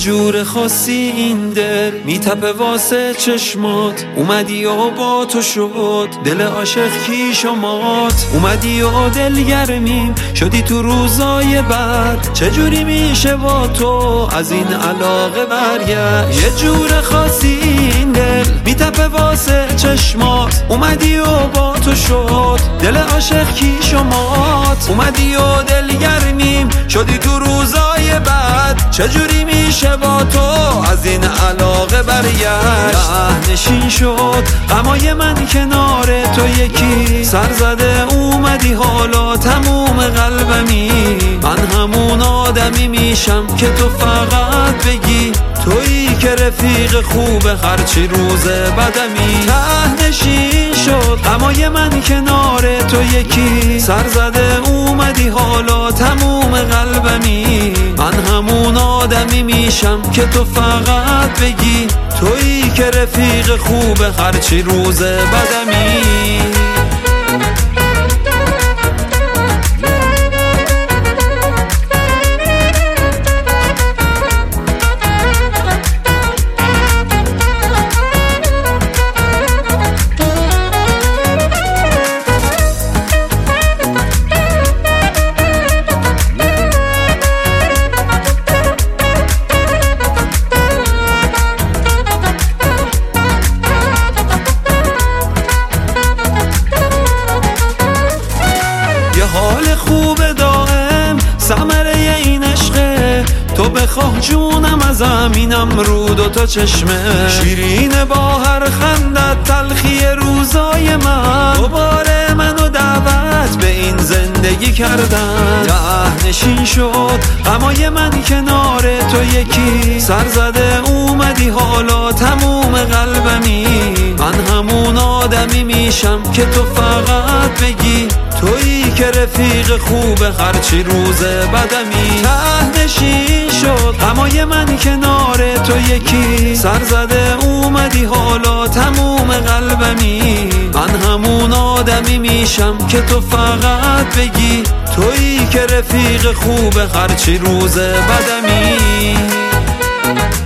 جور خاصی این دل میتپه واسه چشمات، اومدی و با تو شد دل عاشق کی شمات، اومدی و دلگرمیم شدی تو روزای بعد، چجوری میشه با تو از این علاقه برگشت؟ یه جور خاصی این دل میتپه واسه چشمات، اومدی و با تو شد دل عاشق کی شمات، اومدی و دلگرمیم شدی تو روزای بعد، چجوری میشه با تو از این علاقه برگشت؟ نشین شد غمای من کنار تو یکی سر زده، اومدی حالا تموم قلبمی، من همون آدمی میشم که تو فقط بگی تویی که رفیق خوبه هرچی روز بدمی. نشین شد غمای من کنار تو یکی سر زده، اومدی حالا تموم قلبمی، من همون آدمی میشم که تو فقط بگی تویی که رفیق خوبه هرچی روز بدمی. حال خوب دائم ثمره این عشقه، تو بخواه جونم از زمینم رو دوتا چشمه، شیرین با هر خندت تلخی روزای من، دوباره منو دعوت به این زندگی کردن. نشین شد غمای من کنار تو یکی سر زده، اومدی حالا تموم قلبمی، من همون آدمی میشم که تو فقط بگی تویی که رفیق خوبه هرچی روز بدمی. نشین شد غمای من کنار تو یکی سر زده، اومدی حالا تموم قلبمی، من همون آدمی میشم که تو فقط بگی تویی که رفیق خوبه هرچی روز بدمی.